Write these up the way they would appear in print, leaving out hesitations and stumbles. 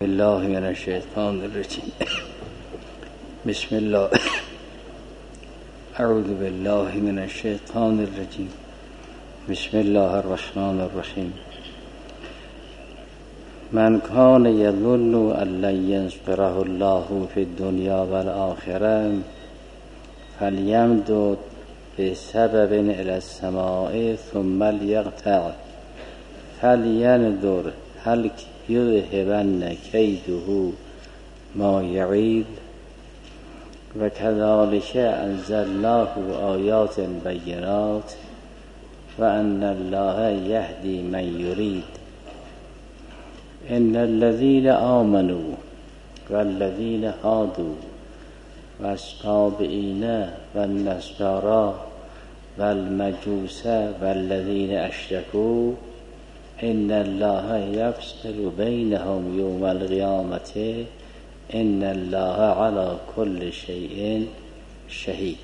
الله من الشیطان الرجیم. بسم الله. اعوذ بالله من الشیطان الرجیم. بسم الله الرحمن الرحیم. من کان یظن ان لن ینصره الله فی الدنیا والآخرة فلیمدد بسبب الی السماء ثم لیقطع فلینظر هل یذهبن کیده ما یعید و کذالک انزلناه آیات بینات و ان الله یهدی من یرید. ان الذین آمنوا والذین هادوا والصابئین والنصارى والمجوس والذین اشرکوا ان الله یفصل بینهم یوم القیامة ان الله علی کل شیء شهید.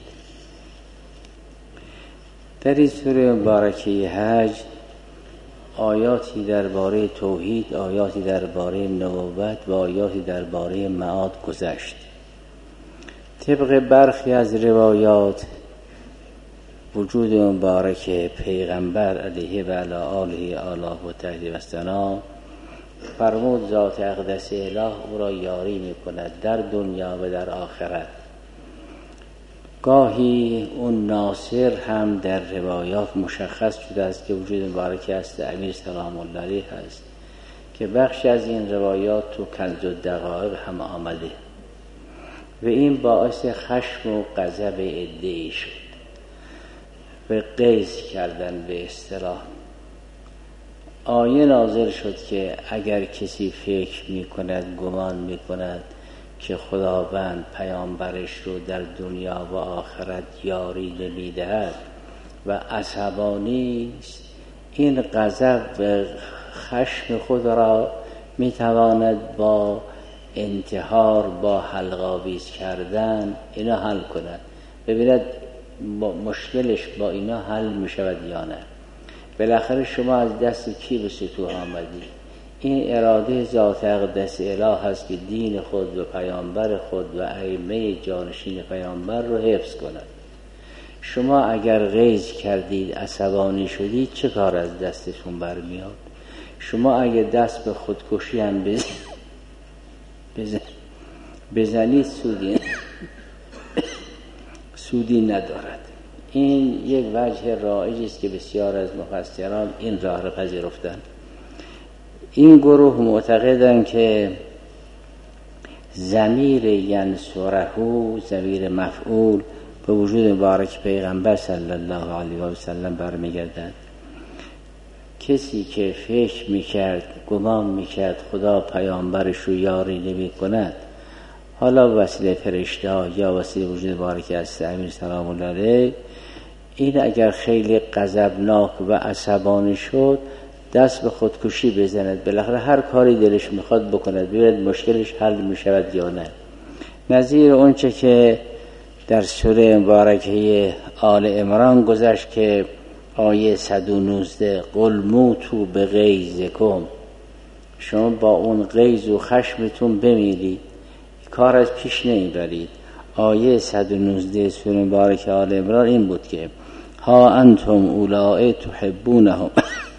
در این سوره مبارکه حج آیاتی درباره توحید، آیاتی درباره نبوت و آیاتی درباره معاد گذشت. طبق برخی از روایات وجود مبارک پیغمبر علیه و علی آله و تهدی و ثنا فرمود ذات اقدس اله او را یاری میکند در دنیا و در آخرت. گاهی اون ناصر هم در روایات مشخص شده است که وجود مبارک است امیر سلام الله علیه هست که بخش از این روایات تو کنز الدقایق هم آمده و این باعث خشم و غضب عده‌ای شد و غیظ کردن به اصطلاح. آیه نازل شد که اگر کسی فکر میکند، گمان میکند که خداوند پیامبرش رو در دنیا و آخرت یاری نمیدهد و عصبانی است، این غضب و خشم خود را میتواند با انتحار، با حلق‌آویز کردن اینا حل کند. ببیند مشکلش با اینا حل میشود یا نه. بالاخره شما از دست کی به سطوح آمدی؟ این اراده ذات اقدس اله هست که دین خود و پیامبر خود و ائمه جانشین پیامبر رو حفظ کند. شما اگر غیظ کردید، عصبانی شدید، چه کار از دستتون برمیاد؟ شما اگر دست به خودکشی هم بزنید سودی ندارد. این یک وجه رایجی است که بسیار از مفسران این راه را پذیرفتند. این گروه معتقدند که ضمیر ینصره، ضمیر مفعول به وجود مبارک پیغمبر صلی الله علیه و سلم برمیگردد. کسی که فکر میکرد، گمان میکرد خدا پیامبرش رو یاری نمی کند، حالا وسیله فرشته ها یا وسیله وجود مبارک است امیر سلام الله علیه، این اگر خیلی غضبناک و عصبانی شد دست به خودکشی بزند. بالاخره هر کاری دلش میخواد بکند، ببینید مشکلش حل میشود یا نه. نظیر اونچه که در سوره مبارکه آل عمران گذشت که آیه 119 قل موتوا بغیظکم، شما با اون غیظ و خشمتون بمیرید، کار از پیش نمیبرید. آیه 119 سوره مبارکه آل عمران این بود که ها انتم اولائی تحبونهم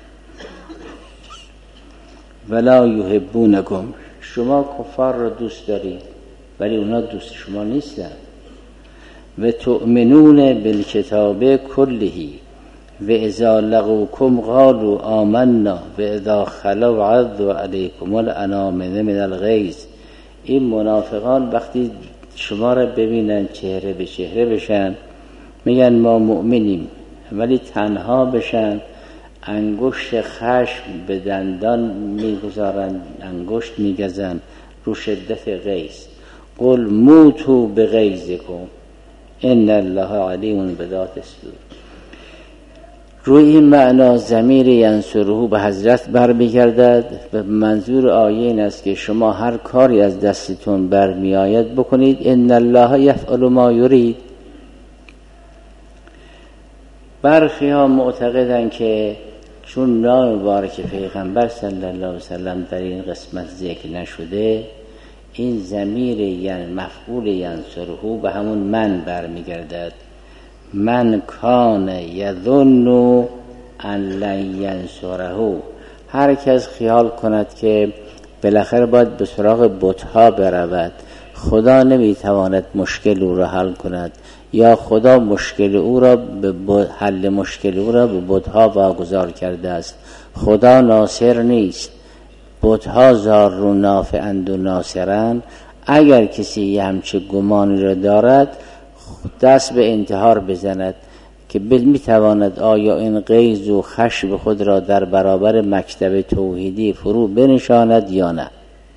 ولا یحبونکم، شما کفار را دوست دارید ولی اونا دوست شما نیستن. و تؤمنون بالکتاب کله و اذا لقوکم قالوا آمنا و اذا خلوا عضوا علیکم الانامل من الغیظ. این منافقان وقتی شما را ببینن چهره به چهره بشن میگن ما مؤمنیم، ولی تنها بشن انگشت خشم به دندان میگذارن، انگشت میگزن رو شدت غیظ. قل موتوا بغیظکم ان الله علیم بذات الصدور. روی این معنا ضمیر ینصره به حضرت برمیگردد و منظور آیه این است که شما هر کاری از دستتون برمیآید بکنید. ان الله یفعل ما یرید. برخی ها معتقدند که چون نام مبارک پیغمبر صلی الله علیه وسلم در این قسمت ذکر نشده، این ضمیر یعنی مفعول ینصره به همون من برمیگردد. من کان یظن ان لن ینصره، هر کس خیال کند که بالاخره باید به سراغ بت‌ها برود، خدا نمیتواند مشکل او را حل کند، یا خدا مشکل او را به حل مشکل او را به بت‌ها واگذار کرده است، خدا ناصر نیست، بت‌ها ضار نافعند و ناصرند. اگر کسی همچه گمانی را دارد دست به انتحار بزند که میتواند آیا این غیظ و خشم خود را در برابر مکتب توحیدی فرو بنشاند یا نه.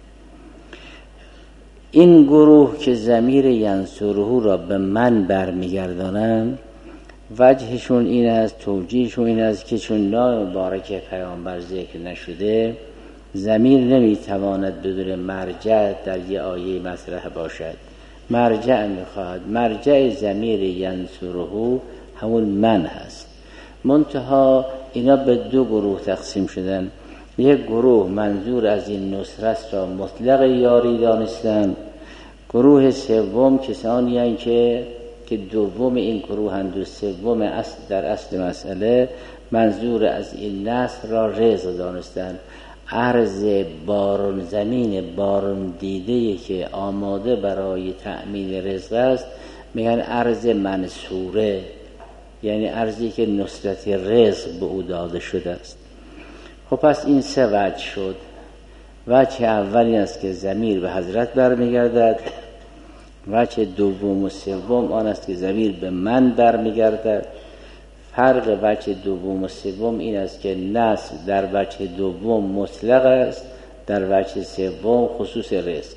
این گروه که ضمیر ینصره را به من برمیگردانند، وجهشون این است، توجیهشون این است که چون نام مبارک پیامبر ذکر نشده، ضمیر نمیتواند بدون مرجع در یه آیه مطرح باشد. مرجع میخواهد، مرجع ضمیر ینصره همون من هست. منتها اینا به دو گروه تقسیم شدن. یک گروه منظور از این نصرت را مطلق یاری دانستن، گروه سوم کسانی هستند که دوم این گروه هستند و سوم در اصل مسئله منظور از این نصر را رزق دانستن. عرض بارون، زمین بارون دیده که آماده برای تأمین رزق است میگن عرض منصوره، یعنی عرضی که نصرت رزق به او داده شده است. خب پس این سه وجه شد. وجه اولی است که ضمیر به حضرت برمیگردد، وجه دوم و سوم آن است که ضمیر به من برمیگردد. فرق وجه دوم و سوم این است که نصر در وجه دوم مطلق است، در وجه سوم خصوص رزق.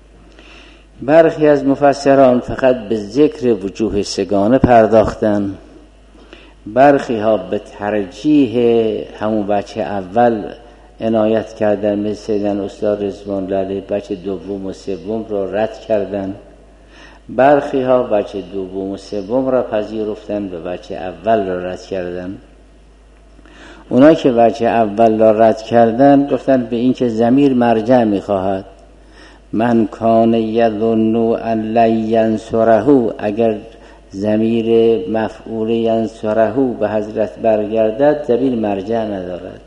برخی از مفسران فقط به ذکر وجوه سگانه پرداختن، برخی ها به ترجیح همون وجه اول عنایت کردن، مثل سیدن استاد رضوان الله، وجه دوم و سوم را رد کردن. برخی ها وجه دوم و سوم را پذیرفتن و وجه اول را رد کردن. اونا که وجه اول را رد کردن گفتن به این که ضمیر مرجع میخواهد. من کان یظن ان لن ینصره، اگر ضمیر مفعول ینصره به حضرت برگردد ضمیر مرجع ندارد.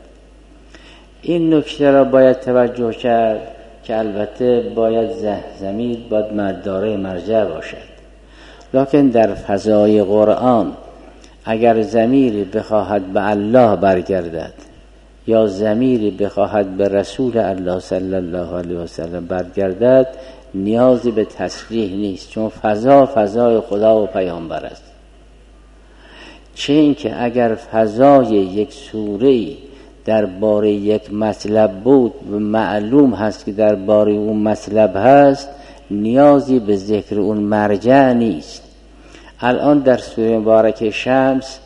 این نکته را باید توجه کرد که البته باید ضمیر باید دارای مرجع باشد، لکن در فضای قرآن اگر ضمیری بخواهد به الله برگردد یا ضمیری بخواهد به رسول الله صلی الله علیه و سلم برگردد نیازی به تصریح نیست، چون فضای خدا و پیامبر است. چه این که اگر فضای یک سوره‌ای درباره یک مطلب بود و معلوم هست که درباره اون مطلب هست، نیازی به ذکر اون مرجع نیست. الان در سوره مبارکه شمس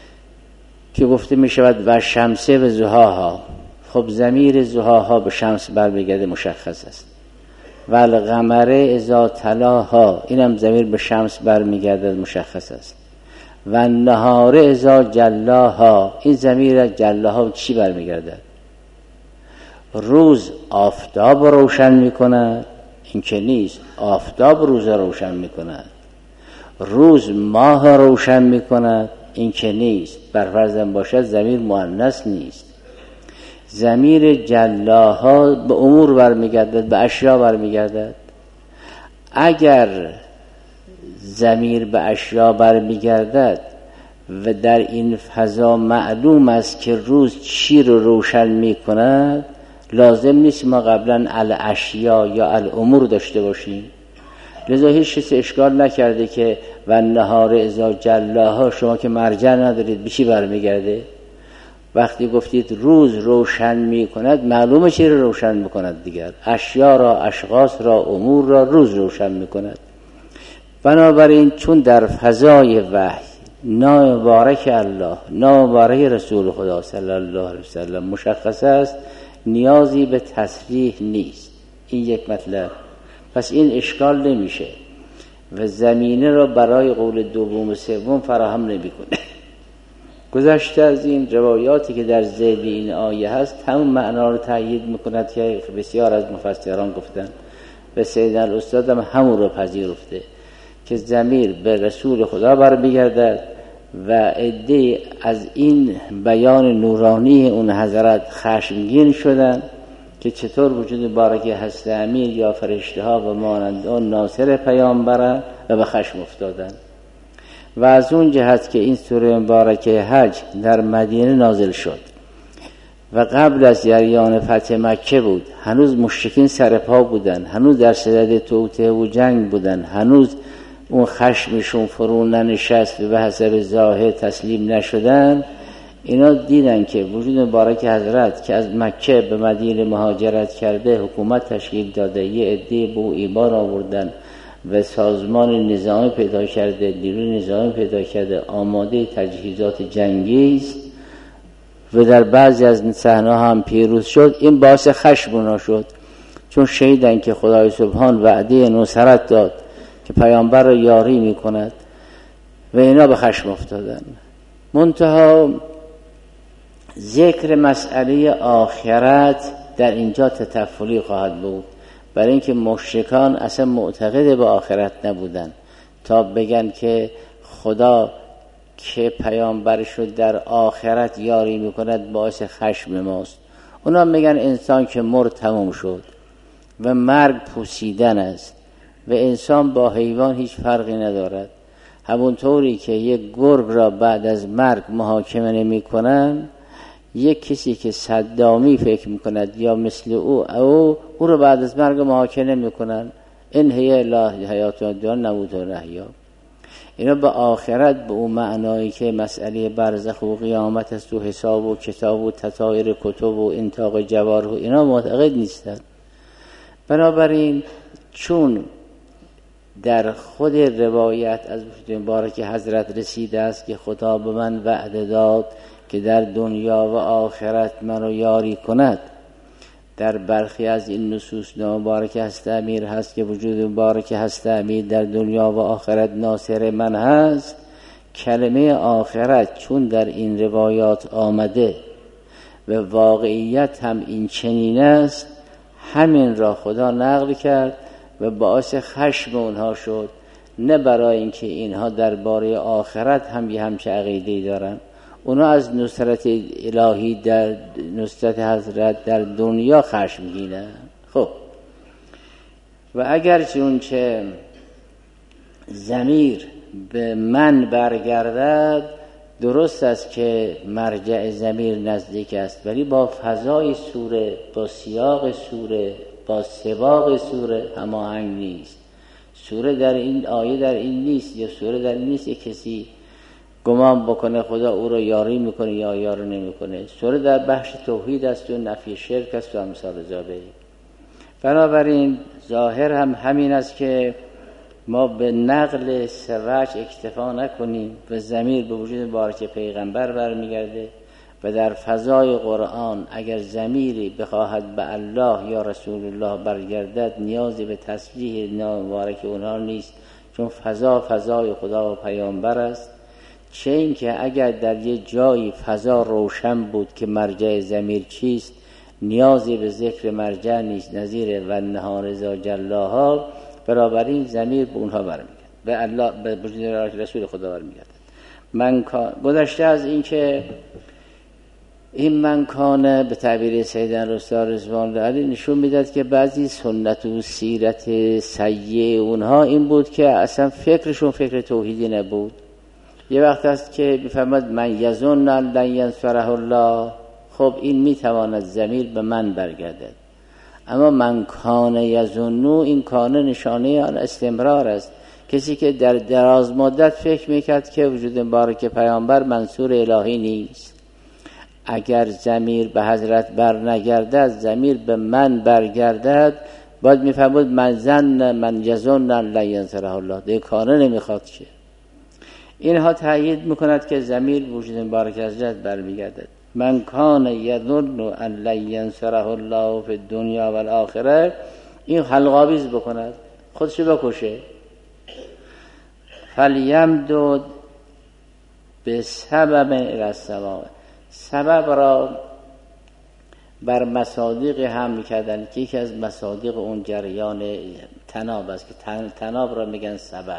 که گفته می شود و شمسه و ضحاها، خب ضمیر ضحاها به شمس برمیگرده، مشخص است. و القمر اذا تلاها، اینم ضمیر به شمس برمیگرده، مشخص است. و النهار اذا جلاها، این ضمیر جلاها چی برمیگرده؟ روز آفتاب روشن میکند؟ این که نیست. آفتاب روز روشن میکند. روز ماه روشن میکند؟ این که نیست. برفرضم باشد ضمیر مؤنث نیست. ضمیر جلاها به امور برمیگردد، به اشیا برمیگردد. اگر ضمیر به اشیا برمیگردد و در این فضا معلوم است که روز چی رو روشن میکند، لازم نیست ما قبلا الاشیا یا الامور داشته باشیم. لذا هیچ کسی اشکال نکرده که و النهار اذا جلاها شما که مرجع ندارید به چی برمیگرده؟ وقتی گفتید روز روشن میکند معلومه چی رو روشن میکند دیگر. اشیا را، اشخاص را، امور را روز روشن میکند. بنابراین چون در فضای وحی نام مبارک الله، نام مبارک رسول خدا صلی الله علیه وسلم مشخص است، نیازی به تصریح نیست. این یک مطلب. پس این اشکال نمیشه و زمینه را برای قول دوم و سوم فراهم نمیکنه. گذشته از این روایاتی که در ذیل این آیه هست همون معنا رو تأیید میکند که بسیار از مفسران گفتن و سید الاستاد هم همون رو پذیرفته که ضمیر به رسول خدا برمیگردد و عده از این بیان نورانی اون حضرت خشمگین شدن که چطور وجود مبارک هست امیر یا فرشته ها و مانند آن ناصر پیامبرن و به خشم افتادن. و از اون جهت که این سوره مبارکه حج در مدینه نازل شد و قبل از جریان فتح مکه بود، هنوز مشرکین سر پا بودن، هنوز در صدد توطئه و جنگ بودن، هنوز اون خشمشون فرو ننشست و به حسب ظاهر تسلیم نشدن. اینا دیدن که وجود مبارک حضرت که از مکه به مدینه مهاجرت کرده، حکومت تشکیل داده، یه عده به ایمان آوردن و سازمان نظامی پیدا کرده، نیروی نظامی پیدا کرده، آماده تجهیزات جنگی است و در بعضی از صحنه‌ها هم پیروز شد. این باعث خشم اونا شد، چون شنیدن که خدای سبحان وعده نصرت داد که پیامبر را یاری میکند و اینا به خشم افتادن. منتها ذکر مسئله آخرت در اینجا تطفلی خواهد بود، برای اینکه مشرکان اصلا معتقد به آخرت نبودن تا بگن که خدا که پیامبرش رو در آخرت یاری میکند باعث خشم ماست. اونا میگن انسان که مرد تموم شد و مرگ پوسیدن است و انسان با حیوان هیچ فرقی ندارد. همونطوری که یک گرگ را بعد از مرگ محاکمه نمی کنن، یک کسی که صدامی فکر میکند یا مثل او رو بعد از مرگ محاکمه نمی کنن. این هی الله حیات و دنیا نموت و نحیا. اینا به آخرت به اون معنایی که مسئله برزخ و قیامت است و حساب و کتاب و تطایر کتب و انتاق جواره و اینا معتقد نیستند. بنابراین چون در خود روایت از مبارک حضرت رسیده است که خدا به من وعده داد که در دنیا و آخرت منو یاری کند، در برخی از این نصوص مبارک هست امیر هست که وجود مبارک هست امیر در دنیا و آخرت ناصر من هست. کلمه آخرت چون در این روایات آمده و واقعیت هم این چنین است، همین را خدا نقل کرد و باعث خشم اونها شد، نه برای اینکه اینها درباره آخرت هم یه همچه عقیده‌ای دارن. اونا از نصرت الهی در نصرت حضرت در دنیا خشمگینه. خب و اگر چون که ضمیر به من برگردد، درست است که مرجع ضمیر نزدیک است، ولی با فضای سوره، با سیاق سوره، با سباق سوره هماهنگ نیست. سوره در این آیه در این نیست، یا سوره در این نیست. یک کسی گمان بکنه خدا او رو یاری میکنه یا یاری نمیکنه. سوره در بخش توحید است و نفی شرک است و امثال ذالک. بنابراین ظاهر هم همین است که ما به نقل سراج اکتفا نکنیم و ضمیر به وجود مبارک پیغمبر برمیگرده و در فضای قرآن اگر ضمیری بخواهد به الله یا رسول الله برگردد، نیازی به تصریح نام مبارک اونها نیست، چون فضای خدا و پیامبر است. چه این که اگر در یه جایی فضا روشن بود که مرجع ضمیر چیست، نیازی به ذکر مرجع نیست، نظیر و نهار ذا جلاها. برابر این ضمیر به اونها برمیگرد، به الله، به وجود رسول خدا برمیگرد. من گذشته از این که این من کانه به تعبیر سیدنا رسول رضوان علی نشون میداد که بعضی سنت و سیرت سیئه اونها این بود که اصلا فکرشون فکر توحیدی نبود. یه وقت است که میفهمد من یظن لن ینصره الله، خب این میتواند ضمیر به من برگردد. اما من کان یظنو، این کان نشانه آن استمرار است. کسی که در دراز مدت فکر میکرد که وجود مبارک پیامبر منصور الهی نیست، اگر ضمیر به حضرت بر نگردد، ضمیر به من برگردد، باید میفهمد من یظن لن ینصره الله، دیگه کانه نمیخواد که. اینها تأیید میکند که ضمیر وجود مبارک حضرت برمیگردد. من کان یظن ان لن ینصره الله فی الدنیا و الاخره، این حلقاویز بکند، خودشو بکشه. فلیمدد به سبب الی السماء، سبب را بر مصادیق هم میکردن که یکی از مصادیق اون جریان تناب است که تناب را میگن سبب.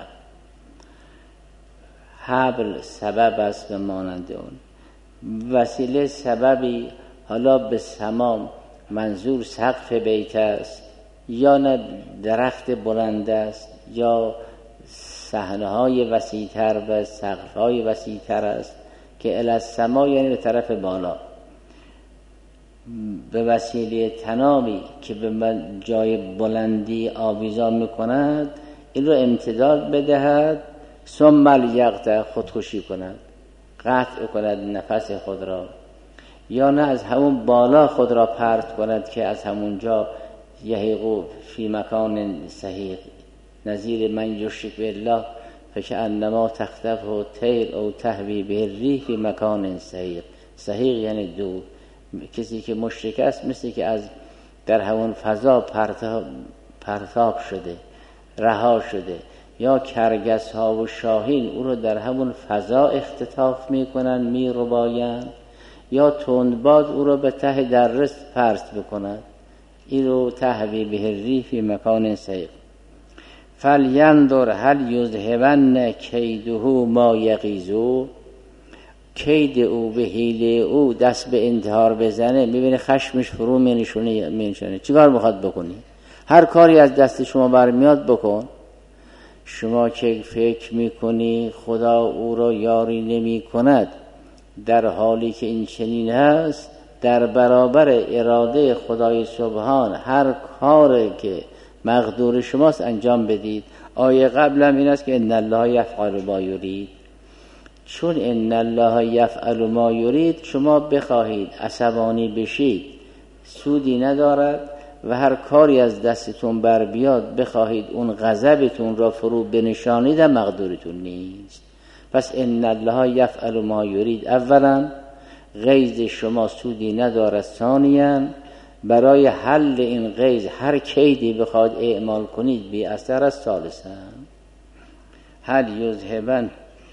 حبل سبب است و مانند اون وسیله سببی. حالا به سما منظور سقف بیت است یا نه درخت بلند است یا صحنه‌های وسیع‌تر و سقف‌های وسیع‌تر است که الی السما یعنی به طرف بالا. به وسیله تنابی که به جای بلندی آویزان میکند این رو امتداد بدهد، ثم لیقطع خودکشی کند، قطع کند نفس خود را، یا نه از همون بالا خود را پرت کند که از همونجا یحیقو فی مکان صحیح نظیر من یشرک بالله فکأنما تخطفه طیر او تهوی به الریح فی مکان صحیح. صحیح یعنی دور. کسی که مشرک است مثل که از در همون فضا پرتاب شده، رها شده. یا کرگس ها و شاهین او رو در همون فضا اختطاف میکنن، میربایند، یا تندباد او رو به ته درست پرت بکند. این رو تهوی به الریح فی مکان صحیح. فلینظر هل یذهبن کیده ما یغیظ. کید او به حیله او دست به انتحار بزنه، میبینه خشمش فرو مینشونه. چیکار میخواد بکنی؟ هر کاری از دست شما برمیاد بکن. شما که فکر میکنی خدا او را یاری نمی کند، در حالی که این چنین هست، در برابر اراده خدای سبحان هر کاری که مقدور شماست انجام بدید. آیه قبلم این است که ان الله یفعل ما یرید. چون ان الله یفعل ما یرید، شما بخواهید عصبانی بشید سودی ندارد و هر کاری از دستتون بر بیاد بخواهید اون غضبتون را فرو بنشانید مقدورتون نیست. پس ان الله یفعل ما یرید، اولا غیظ شما سودی ندارد، ثانیا برای حل این غیظ هر کیدی بخواهید اعمال کنید بی اثر است، ثالثا هل یذهبن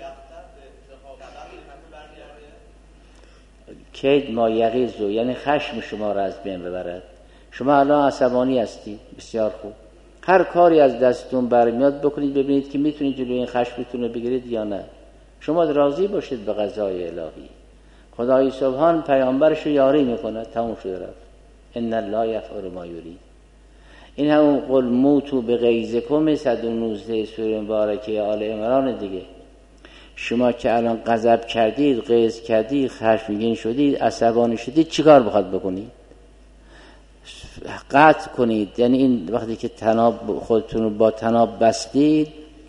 کید ما یغیظ، یعنی خشم شما را از بین ببرد. شما الان عصبانی هستی، بسیار خوب، هر کاری از دستتون برمیاد بکنید ببینید که میتونید جلوی این خشمتون رو بگیرید یا نه. شما راضی باشید به قضای الهی. خدای سبحان پیامبرش رو یاری میکنه، تموم شده رفت. ان الله یفعل ما یرید. این همون قل موتوا بغیظکم 119 سوره مبارکه آل عمران دیگه. شما که الان غضب کردید، غیظ کردید، خشمگین شدید، عصبانی شدید، چیکار بخواد بکنید؟ قطع کنید. یعنی این وقتی که تناب خودتون رو با تناب بستید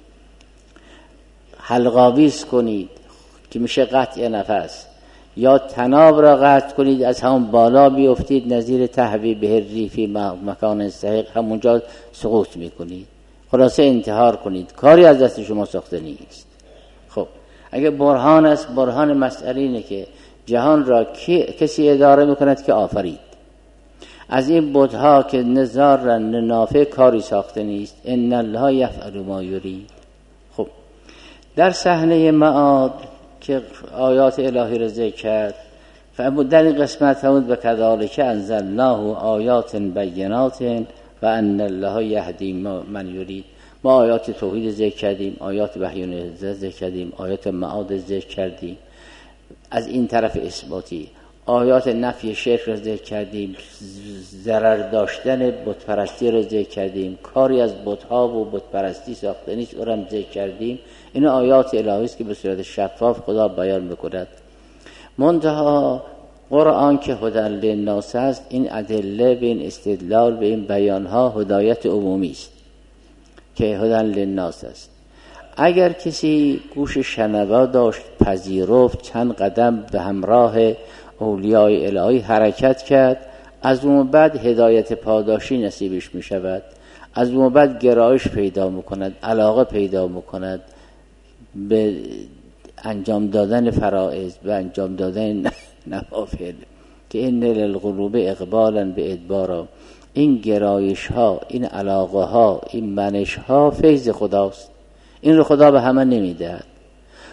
حلقاویز کنید که میشه قطع نفس، یا تناب را قطع کنید از همون بالا بیفتید نظیر تهوی به الریح فی مکان صحیح، همونجا سقوط میکنید. خلاصه انتحار کنید، کاری از دست شما ساخته نیست. خب اگه برهان است، برهان مسئله اینه که جهان را کسی اداره میکند که آفرید. از این بت‌ها که نزارن نافع کاری ساخته نیست. ان الله یفعل ما یرید. خب در صحنه معاد که آیات الهی را ذکر کرد، در این قسمت همود و کذالک انزلناه آیات بینات و ان الله یهدی من یرید. ما آیات توحید ذکر کردیم، آیات وحی نزول ذکر کردیم، آیات معاد ذکر کردیم از این طرف اثباتی، آیات نفی شرک را ذکر کردیم، ضرر داشتن بت پرستی را ذکر کردیم، کاری از بت‌ها و بت پرستی ساخته نیست او را هم ذکر کردیم. این آیات الهی است که به صورت شفاف خدا بیان می‌کند. منتها قرآن که هدی للناس است، این ادله به این استدلال به این بیان‌ها هدایت عمومی است که هدی للناس است. اگر کسی گوش شنوا داشت، پذیرفت، چند قدم به همراه اولیاء الهی حرکت کرد، از اون بعد هدایت پاداشی نصیبش می شود. از اون بعد گرایش پیدا میکند، علاقه پیدا میکند به انجام دادن فرائض، به انجام دادن نوافل که ان للقلوب اقبالا به ادبارا. این گرایش ها، این علاقه ها، این منش ها فیض خداست. این رو خدا به همه نمیدهد.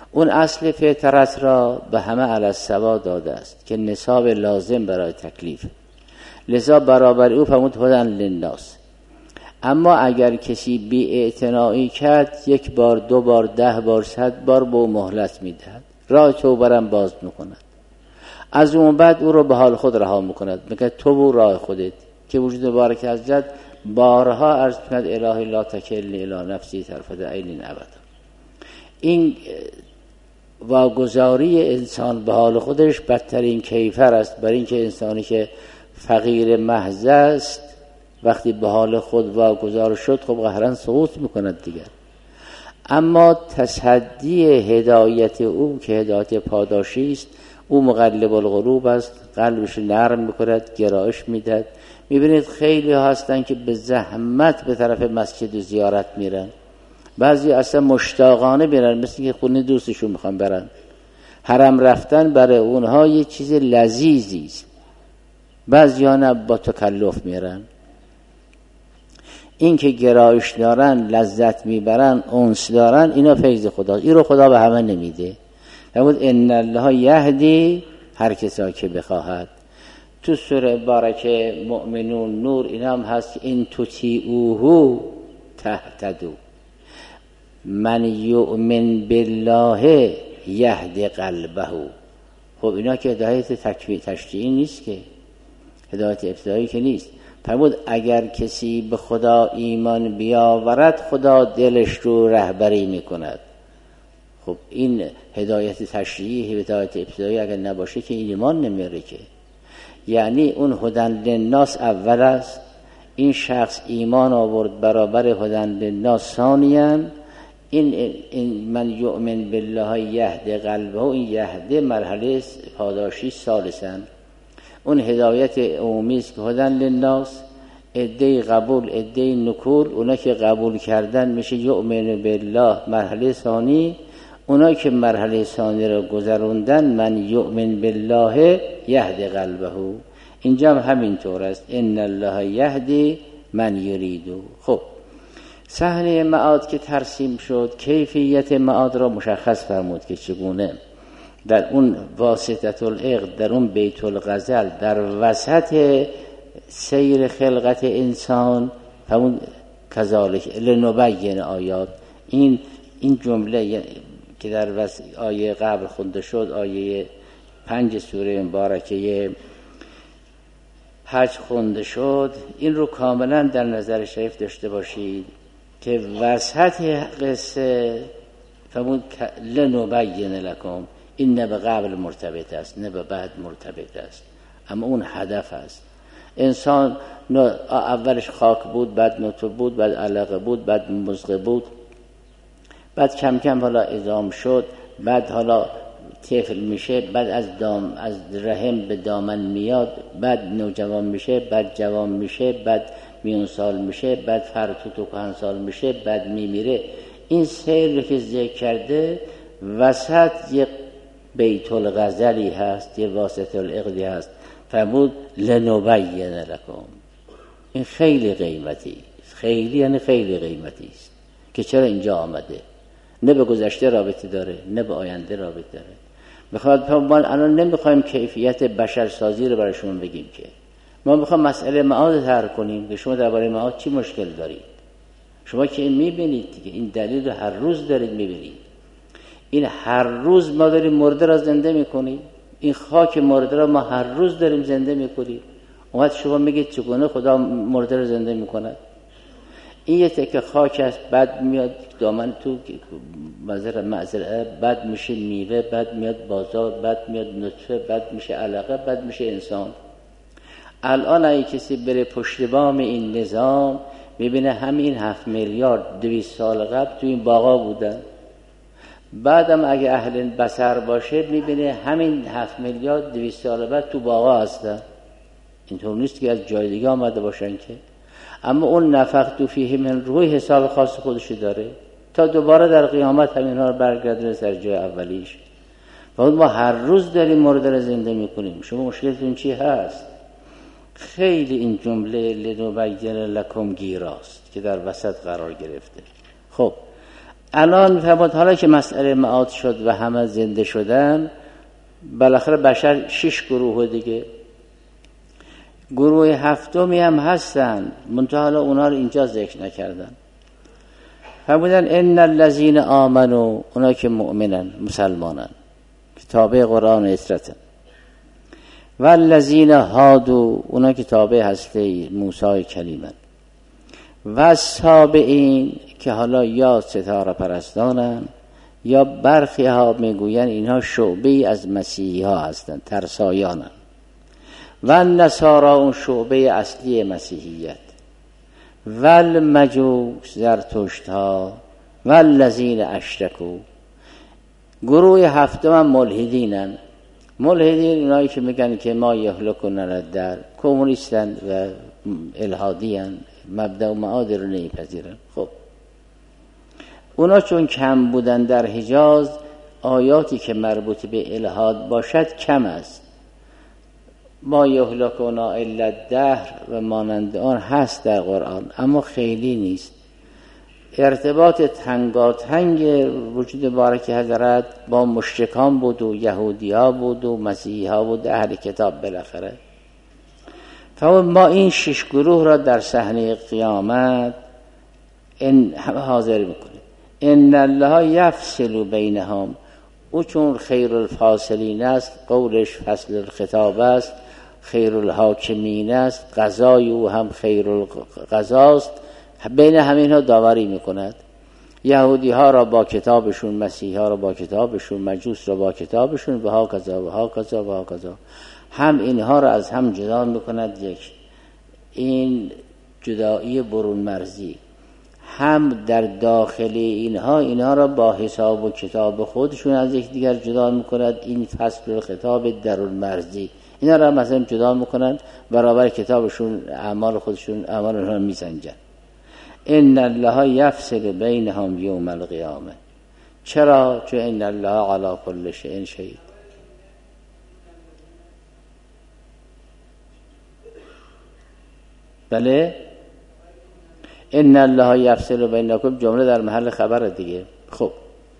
اون اصل فطرت را به همه علی السوا داده است که نصاب لازم برای تکلیف، لذا برابر او فرمود هدی للناس. اما اگر کسی بی اعتنایی کرد، 1 بار 2 بار 10 بار 100 بار به او مهلت میدهد، راه توبه را باز میکند، از اون بعد او رو به حال خود رها میکند، میگه تو و راه خودت. که وجود مبارک حضرت بارها عرض کند الهی لا تکلنی الی نفسی طرفة عین ابدا. این واگذاری انسان به حال خودش بدترین کیفر است، برای اینکه انسانی که فقیر محض است وقتی به حال خود واگذار شد خب قهرا سقوط میکند دیگر. اما تصدی هدایت او که هدایت پاداشی است، او مقلب القلوب است، قلبش نرم میکند، گرایش میدهد. میبینید خیلی هستن که به زحمت به طرف مسجد و زیارت میرن، بعضی اصلا مشتاقانه میرن، مثل که خونه دوستشون میخوان برن. حرم رفتن برای اونها یه چیز لذیذی است، بعضی ها نه با تکلف میرن. این که گرایش دارن، لذت میبرن، انس دارن، اینا فیض خداست. این رو خدا به همه نمیده. فرمود ان الله یهدی هر کسی که بخواهد. تو سوره بارکه مؤمنون نور اینا هم هست که این تطیعوه تهتدوا، من یؤمن بالله یهدی قلبه. خب اینا که هدایت تشریعی نیست، که هدایت ابتدایی که نیست. فرمود اگر کسی به خدا ایمان بیاورد خدا دلش رو رهبری میکند. خب این هدایت تشریعی، هدایت ابتدایی اگر نباشه که ایمان نمیاره که. یعنی اون هدی للناس اول است، این شخص ایمان آورد برابر هدی للناس ثانیاً. این من یؤمن بالله یهدی قلبه، این یهدی مرحله پاداشی ثالثاً. اون هدایت عمومی است که هدی للناس، عده قبول عده نکول، اونا که قبول کردن میشه یؤمن بالله مرحله ثانی. اونا که مرحله ثانی رو گذروندن من یؤمن بالله یهدی قلبه. اینجا هم همینطور است، ان الله یهدی من یریدو. خب صحنه معاد که ترسیم شد، کیفیت معاد را مشخص فرمود که چگونه در اون واسطه العقد، در اون بیت الغزل، در وسط سیر خلقت انسان، همون کذالک لنبین آیات. این جمله که در آیه قبل خونده شد، آیه 5 سوره مبارکه حج خونده شد، این رو کاملا در نظر شریف داشته باشید که وسط قصه فرمود لنبین لکم، این نه به قبل مرتبط است نه به بعد مرتبط است، اما اون هدف است. انسان اولش خاک بود، بعد نطفه بود، بعد علقه بود، بعد مضغه بود، بعد کم کم حالا عظام شد، بعد حالا طفل میشه، بعد از رحم به دامن میاد، بعد نوجوان میشه، بعد جوان میشه، بعد میون سال میشه، بعد فرتوت و کهنسال میشه، بعد میمیره. این سیر که ذکر کرده وسط یه بیت الغزلی هست، یه واسطه العقدی هست. فرمود لنبین لکم. این خیلی قیمتی، خیلی یعنی خیلی قیمتی است که چرا اینجا آمده. نه به گذشته رابطه داره نه به آینده رابطه داره. میخواد ما الان نمیخوایم کیفیت بشرسازی رو برای شما بگیم، که ما میخوایم مسئله معاد طرح کنیم که شما درباره معاد چی مشکل دارید. شما که این میبینید دیگه، این دلیل رو هر روز دارید میبینید. این هر روز ما داریم مرده را زنده میکنیم، این خاک مرده را ما هر روز داریم زنده میکنیم. اومد شما میگید چگونه خدا مرده را زنده میکند؟ این یه تکه خاک است، بعد میاد دامن تو معذره، بعد میشه میوه، بعد میاد بازار، بعد میاد نطفه، بعد میشه علقه، بعد میشه انسان. الان اگه کسی بره پشت بام این نظام میبینه همین 7 میلیارد 200 سال قبل تو این باغا بودن. بعدم اگه اهل بصر باشه میبینه همین 7 میلیارد 200 سال بعد تو باغا هستن. اینطور نیست که از جای دیگه آمده باشن که. اما اون نفخت فیه من روح حساب خاص خودشو داره تا دوباره در قیامت همینها رو برگردونه سر جای اولیش. و ما هر روز داریم مرده رو زنده میکنیم. شما مشکلتون چی هست؟ خیلی این جمله لنبین لکم گیراست که در وسط قرار گرفته. خب الان فرمود حالا که مسئله معاد شد و همه زنده شدن، بالاخره بشر 6 گروه دیگه، گروه هفتمی هم هستن، منتها حالا اونا رو اینجا ذکر نکردن. فرمودن ان الذین آمنوا، اونا که مؤمنن، مسلمانن، که تابع قرآن و اطرتن، و الذین هادوا، اونا که تابع هسته موسی کلیمن، و السابئین، که حالا یا ستاره پرستانن یا برخی ها میگوین اینها شعبه از مسیحی ها هستند، ترسایانن، و النصارا، اون شعبه اصلی مسیحیت، و المجوس، زرتشت ها، و الذین اشرکوا. گروه هفتم هم ملحدینن. ملحدین اونایی که میگن که ما یهلکون الدهر، کمونیستن و الحادیان، مبدأ و معاد رو نمیپذیرن. خب اونا چون کم بودن در حجاز، آیاتی که مربوط به الحاد باشد کم است. ما یهلکون الا الدهر و مانند آن هست در قرآن، اما خیلی نیست. ارتباط تنگاتنگ وجود بارک حضرت با مشرکان بود و یهودی ها بود و مسیحی ها بود، اهل کتاب بالاخره. ما این 6 گروه را در صحنه قیامت حاضر میکنیم. ان الله یفصل بینهم، او چون خیر الفاصلین است، قولش فصل الخطاب است، خیر الحاکمین است، قضای او هم خیر القضاست، بین همین ها داوری میکند. یهودی ها را با کتابشون، مسیحی ها را با کتابشون، مجوس را با کتابشون، و ها کذا و ها کذا و ها کذا، هم اینها را از هم جدا میکند. یک این جدایی برون مرزی، هم در داخل اینها را با حساب و کتاب خودشون از یکدیگر جدا میکند. این فصل خطاب درون مرزی، اینا را مثلا جدا میکنند، برابر کتابشون اعمال خودشون اعمالشون را میسنجن. ان الله یفصل بینهم یوم القیامه. چرا؟ چون ان الله علی کل شیء شهید. بله، ان الله یفصل بینکم جمله در محل خبر دیگه. خب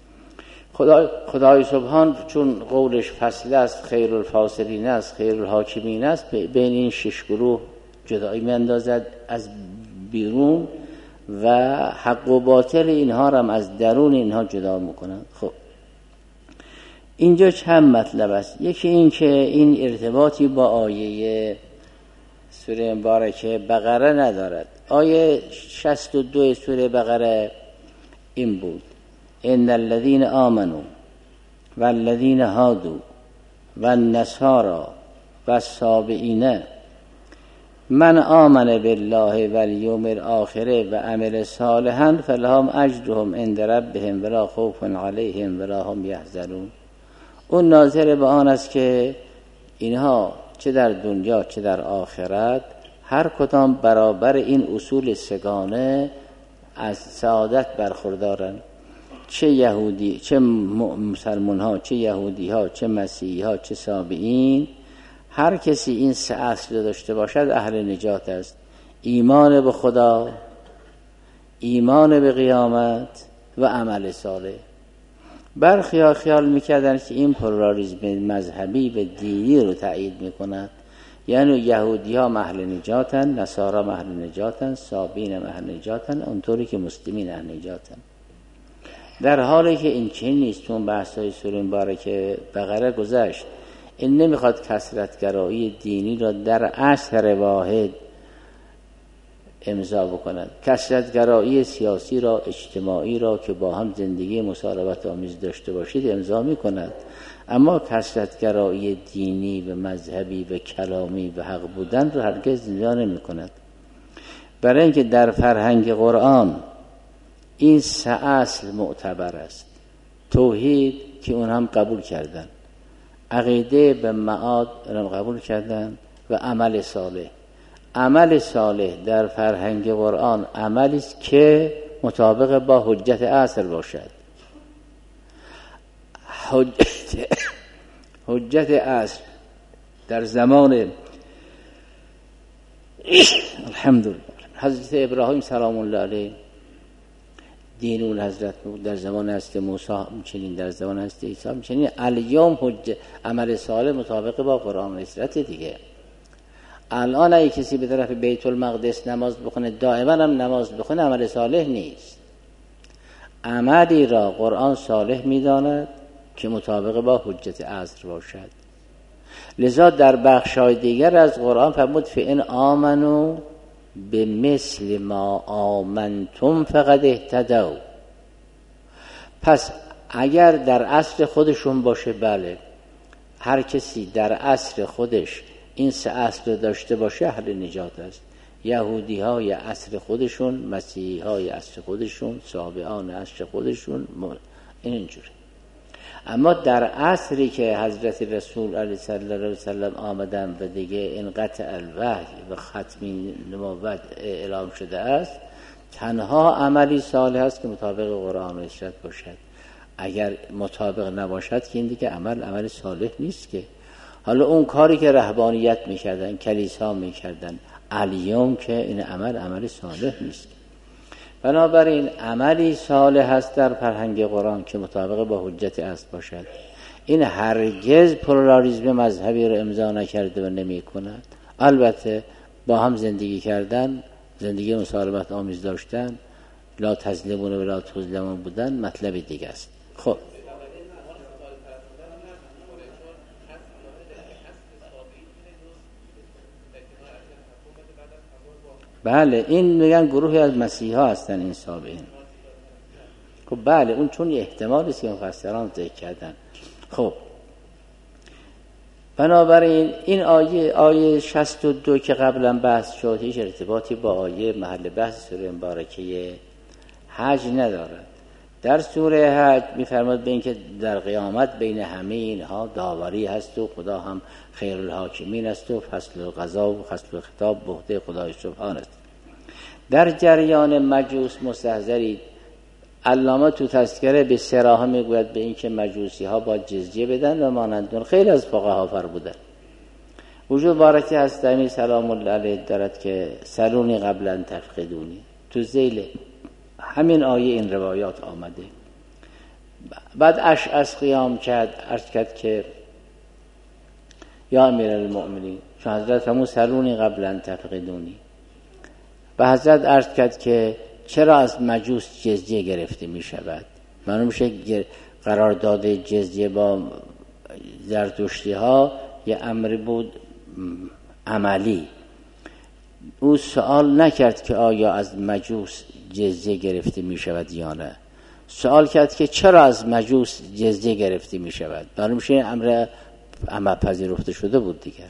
خدای سبحان چون قولش فصل است، خیر الفاصلین است، خیر الحاکمین است، بین این 6 گروه جدایی میاندازد از بیرون و حق و باطل اینها را هم از درون اینها جدا میکنند. خب اینجا چند مطلب است. یکی این که این ارتباطی با آیه سوره مبارکه بقره ندارد. آیه 62 سوره بقره این بود: ان الذين آمنوا والذين هادوا والنصارى والسابئین من آمن بالله والیوم الآخر و عمل صالحا فلهم اجرهم عند ربهم ولا خوف علیهم ولا هم یحزنون. اون ناظر به آن است که اینها چه در دنیا چه در آخرت هر کدام برابر این اصول سگانه از سعادت برخوردارند، چه یهودی چه مسلمان ها، چه یهودی ها، چه مسیحی ها، چه سابئین. هر کسی این 3 اصل داشته باشد اهل نجات است: ایمان به خدا، ایمان به قیامت و عمل صالح. برخی ها خیال میکردن که این پلورالیسم مذهبی و دینی رو تایید میکند، یعنی یهودی ها اهل نجاتن، نصارا اهل نجاتن، سابئین اهل نجاتن، اونطوری که مسلمین اهل نجاتن. در حالی که این چنین نیست. چون بحث‌های سوره مبارکه بقره گذشت. این نمیخواد کثرت‌گرایی دینی را در عصر واحد امضا بکند. کثرت‌گرایی سیاسی را، اجتماعی را که با هم زندگی مسالمت آمیز داشته باشید امضا میکند، اما کثرت‌گرایی دینی و مذهبی و کلامی و حق بودن را هرگز امضا نمیکند. برای اینکه در فرهنگ قرآن این 3 اصل معتبر است: توحید که اون هم قبول کردن، عقیده به معاد هم قبول کردن، و عمل صالح. عمل صالح در فرهنگ قرآن عملی است که مطابق با حجت عصر باشد. حجت عصر در زمان الحمدلله حضرت ابراهیم سلام الله علیه دین اون حضرت بود، در زمان حضرت موسی همچنین، در زمان حضرت عیسی همچنین. الیوم حجت، عمل صالح مطابق با قرآن و سنت دیگه. الان اگه کسی به طرف بیت المقدس نماز بخونه، دائما هم نماز بخونه، عمل صالح نیست. عملی را قرآن صالح می‌داند که مطابق با حجت عصر باشد. لذا در بخش‌های دیگر از قرآن فرمود فإن آمنوا بمثل ما آمنتم فقد اهتدوا. پس اگر در عصر خودشون باشه، بله، هر کسی در عصر خودش این سه اصل رو داشته باشه اهل نجات است. یهودی های عصر خودشون، مسیحی های عصر خودشون، صابئان عصر خودشون، اینجوری. اما در عصری که حضرت رسول علیه صلی الله علیه وسلم آمدن و دیگه انقطع الوحی و ختمی نبوت اعلام شده است، تنها عملی صالح است که مطابق قرآن و سنت باشد. اگر مطابق نباشد که این دیگه عمل صالح نیست. که حالا اون کاری که رهبانیت میکردن، کلیسا میکردن، الیوم که این عمل صالح نیست. بنابراین عملی صالح هست در فرهنگ قرآن که مطابق با حجت اصل باشد. این هرگز پلورالیسم مذهبی رو امضا نکرده و نمی کند. البته با هم زندگی کردن، زندگی مسالمت آمیز داشتن، لا تظلمون و لا تظلمون بودن مطلب دیگه است. خب بله، این میگن گروهی از مسیحی ها هستن این صابئین. خب بله، اون چون احتمالی است که مفسران ذکر کردن. خب بنابراین این آیه 62 که قبلا بحث شد هیچ ارتباطی با آیه محل بحث سوره مبارکه حج ندارد. در سوره حج می‌فرماد به این که در قیامت بین همه اینها داوری هست و خدا هم خیر الحاکمین است و فصل القضا و فصل الخطاب به عهده خدای سبحان است. در جریان مجوس مستحضرید، علامه تو تذکره به صراحه میگوید به این که مجوسی ها با جزیه بدن و مانندون. خیلی از فقها فرمودن. وجود بارکی هستمی سلام الله علیه دارد که سلونی قبلا تفقدونی، تو ذیل همین آیه این روایات آمده. بعد اشعث قیام کرد، عرض کرد که یا امیر المؤمنین، چون حضرت فرمود سلونی قبلا تفقدونی. و حضرت عرض کرد که چرا از مجوس جزیه گرفته می شود؟ معلوم میشه قرارداد جزیه با زرتشتی ها یه امر بود عملی. او سوال نکرد که آیا از مجوس جزیه گرفته می شود یا نه. سوال کرد که چرا از مجوس جزیه گرفته می شود. معلوم میشه امر عمل پذیرفته شده بود دیگر.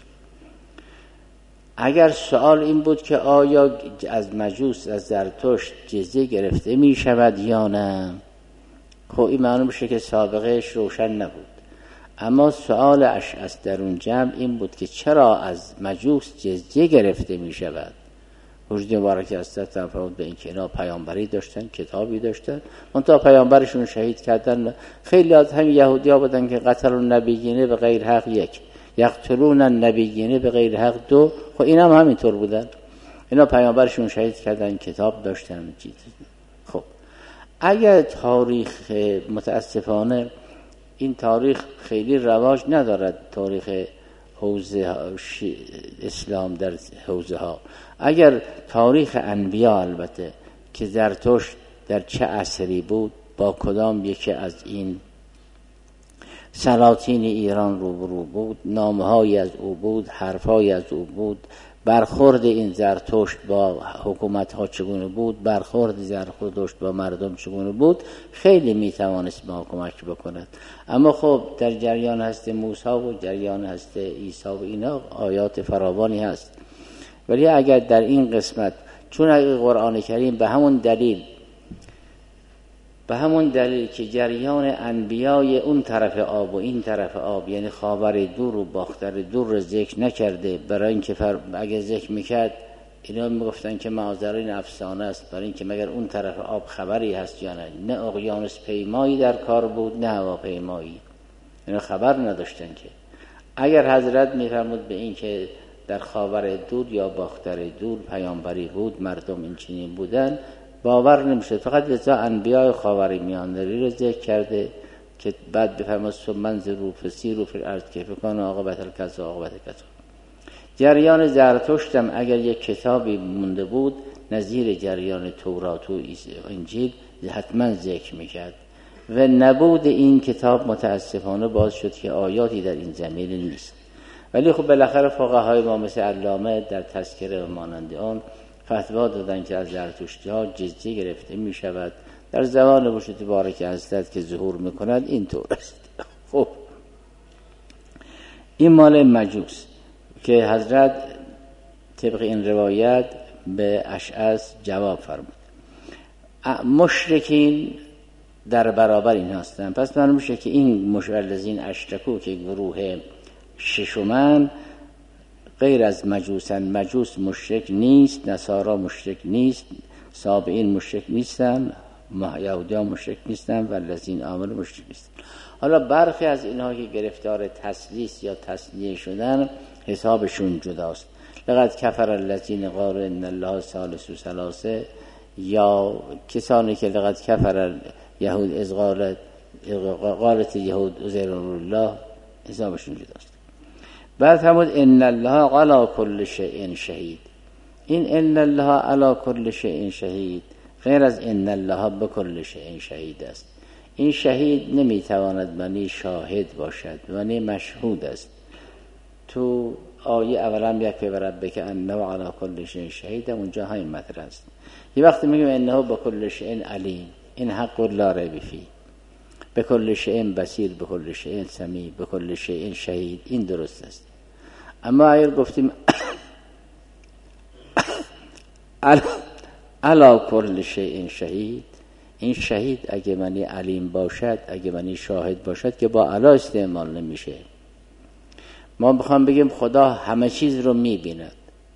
اگر سوال این بود که آیا از مجوس، از زرتشت جزیه گرفته می شود یا نه، خب این معلوم میشه که سابقهش روشن نبود. اما سوال اشعث در اون جمع این بود که چرا از مجوس جزیه گرفته می شود. وجود مبارک است فرمود به این که اینا پیامبری داشتن، کتابی داشتن، منتها پیامبرشون شهید کردن. خیلی از همین یهودی‌ها بودن که قتل النبیین به غیر حق یک، یقتلون النبیین به غیر حق دو. خب اینا هم همینطور بودن، اینا پیامبرشون شهید کردن، کتاب داشتن. خب اگر تاریخ، متاسفانه این تاریخ خیلی رواج ندارد، تاریخ حوزه اسلام در حوزه ها. اگر تاریخ انبیا، البته که زرتشت در چه عصری بود، با کدام یکی از این سلاطین ایران روبرو بود، نامه‌هایی از او بود، حرفایی از او بود، برخورد این زرتشت با حکومت‌ها چگونه بود، برخورد زرتشت با مردم چگونه بود، خیلی میتوانست ما کمک بکند. اما خب در جریان هست موسی و جریان هست عیسی و اینا آیات فراوانی هست. ولی اگر در این قسمت، چون قرآن کریم به همون دلیل که جریان انبیای اون طرف آب و این طرف آب، یعنی خاور دور و باختر دور رو ذکر نکرده، برای اینکه اگه ذکر میکرد اینا میگفتن که معاذرین افسانه است، برای اینکه مگر اون طرف آب خبری هست یا نه اقیانوس پیمایی در کار بود، نه هواپیمایی، اینا خبر نداشتن. که اگر حضرت میفرمود به این که در خاور دور یا باختر دور پیامبری بود، مردم این چنین بودن، باور نمیشه. فقط لذا انبیاء خاورمیانه رو ذکر کرده که بعد بفرماد ثم انظروا فسیروا فی الارض کیف کان عاقبة الکذا عاقبة کذا. جریان زرتشت هم اگر یک کتابی مونده بود نظیر جریان تورات و انجیل حتما ذکر میکرد و نبود این کتاب متاسفانه باعث شد که آیاتی در این زمینه نیست. ولی خب بالاخره فقهای ما مثل علامه در تذکره و مانند آن فتوا دادن که از زرتشتی ها جزیه گرفته می شود در زمان باشد بارک حضرت که ظهور میکند این طور است. خب این مال مجوس که حضرت طبق این روایت به اشعث جواب فرمود. مشرکین در برابر این هستند. پس معلوم میشه که این مشرلزین اشتکو که گروه ششمن غیر از مجوسن، مجوس مشرک نیست، نصارا مشرک نیست، سابعین مشرک نیستن، یهودیان مشرک نیستن و الذین آمنوا مشرک نیستن. حالا برخی از اینها که گرفتار تسلیس یا تسلیه شدن حسابشون جداست. لقد کفر الذین قالوا ان الله ثالث ثلاثه، یا کسانی که لقد کفر یهود از قالت یهود عزیر الله، حسابشون جداست. بعد فرمود ان الله علی کل شیء شهید. این ان الله علی کل شیء شهید غیر از ان الله بکل شیء شهید است. این شهید نمیتواند معنی شاهد باشد، معنی مشهود است. تو آیه اولا یک برب که انه علی کل شیء شهید، اونجا همین مطلب است. یه وقتی میگیم انه بکل شیء علیم، این حق لا ریب فیه، بکل شیء بصیر، بکل شیء سمیع، بکل شیء شهید، این درست است. اما اگر گفتیم علی کل شیء شهید، این شهید اگه معنی علیم باشد، اگه معنی شاهد باشد که با علی استعمال نمیشه. ما بخوام بگیم خدا همه چیز رو میبیند،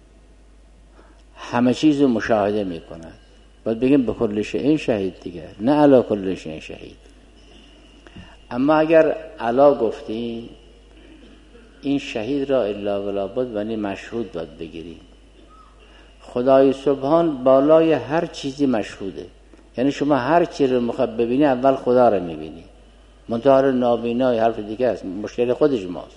همه چیز رو مشاهده میکند، باید بگیم به کل شیء شهید دیگه، نه علی کل شیء شهید. اما اگر علی گفتیم این شهید را الا ولا بد یعنی مشهود باید بگیریم. خدای سبحان بالای هر چیزی مشهوده، یعنی شما هر چیز رو میخواد ببینی اول خدا رو میبینی. منتهی نابینای حرف دیگه است، مشکل خودش ماست.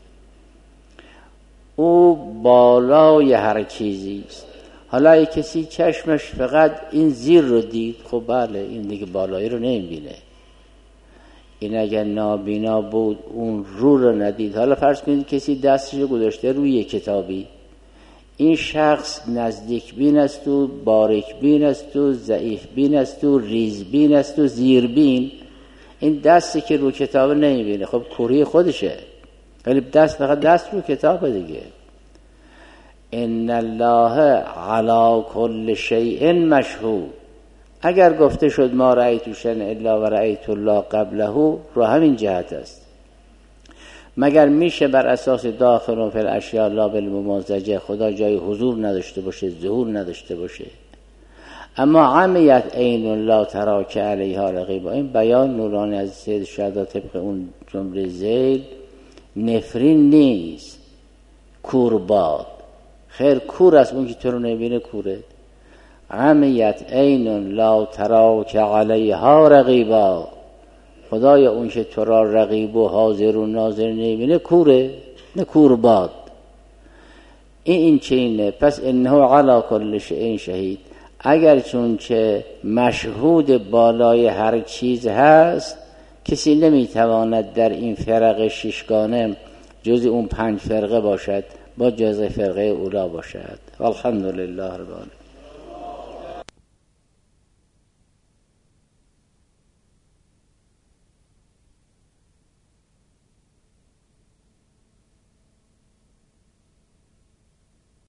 او بالای هر چیزی است. حالا اگه کسی چشمش فقط این زیر رو دید، خب بله این دیگه بالایی رو نمیبینه. این اگر نابینا بود اون رو ندید. حالا فرض کنید کسی دستش رو گذاشته روی کتابی، این شخص نزدیک بین است و باریک بین است و ضعیف بین است و ریز بین است و زیر بین. این دستی که رو کتاب نمیبینه، خب کوری خودشه، ولی دست فقط دست رو کتاب دیگه. ان الله علی کل شیء مشهود. اگر گفته شد ما رأیت شیئا الا و رأیت الله قبله، رو همین جهت است. مگر میشه بر اساس داخل فی الاشیاء لا بالممازجه خدا جای حضور نداشته باشه، ظهور نداشته باشه؟ اما عمیت عین لا تراک علیها رقیب، این بیان نورانی از سید شهدا طبق اون جمله ذیل نفرین نیست، کورباد. خیر کور است، اون که تو رو نبینه کوره. عمیت عین لا تراک علیها رقیبا، خدایا اون که تو را رقیب و حاضر و ناظر نبینه کوره، نه کورباد. این چینه. پس انه علی کل شیء شهید، اگر چون که مشهود بالای هر چیز هست، کسی نمیتواند در این فرق ششگانه جز اون 5 فرقه باشد، با جز فرقه اولا باشد. الحمدلله رب العالمین.